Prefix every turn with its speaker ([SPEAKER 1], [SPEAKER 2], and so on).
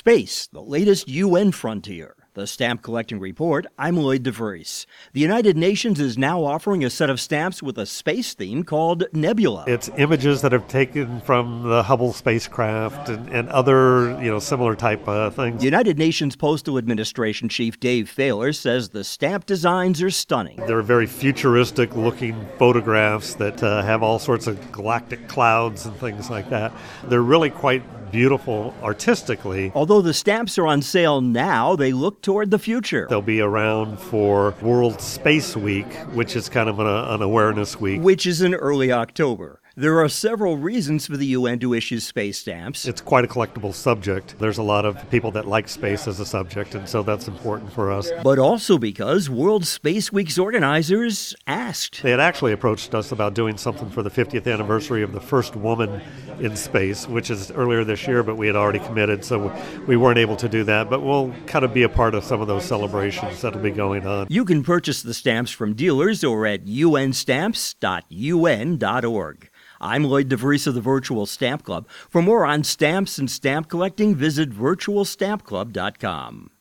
[SPEAKER 1] Space, the latest UN frontier. The Stamp Collecting Report, I'm Lloyd DeVries. The United Nations is now offering a set of stamps with a space theme called Nebula.
[SPEAKER 2] It's images that are taken from the Hubble spacecraft and other, similar type things.
[SPEAKER 1] The United Nations Postal Administration Chief Dave Thaler says the stamp designs are stunning.
[SPEAKER 2] They're very futuristic-looking photographs that have all sorts of galactic clouds and things like that. They're really quite beautiful artistically.
[SPEAKER 1] Although the stamps are on sale now, they look toward the future.
[SPEAKER 2] They'll be around for World Space Week, which is kind of an awareness week.
[SPEAKER 1] Which is in early October. There are several reasons for the UN to issue space stamps.
[SPEAKER 2] It's quite a collectible subject. There's a lot of people that like space as a subject, and so that's important for us.
[SPEAKER 1] But also because World Space Week's organizers asked.
[SPEAKER 2] They had actually approached us about doing something for the 50th anniversary of the first woman in space, which is earlier this year, but we had already committed, so we weren't able to do that. But we'll kind of be a part of some of those celebrations that'll be going on.
[SPEAKER 1] You can purchase the stamps from dealers or at unstamps.un.org. I'm Lloyd DeVries of the Virtual Stamp Club. For more on stamps and stamp collecting, visit virtualstampclub.com.